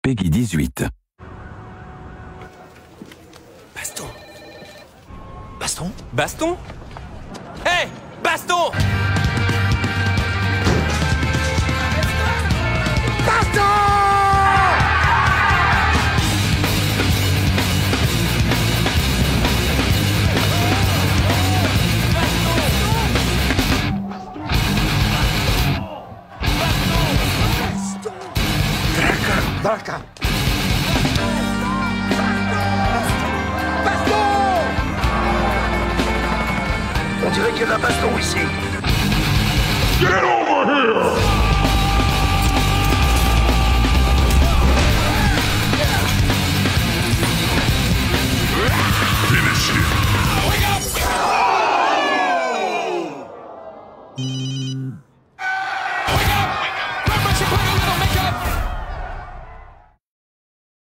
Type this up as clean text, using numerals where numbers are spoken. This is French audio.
Peggy 18. Baston. Baston? Baston? Hé, Baston! Draka! On dirait qu'il y a de la baston ici. Get over here!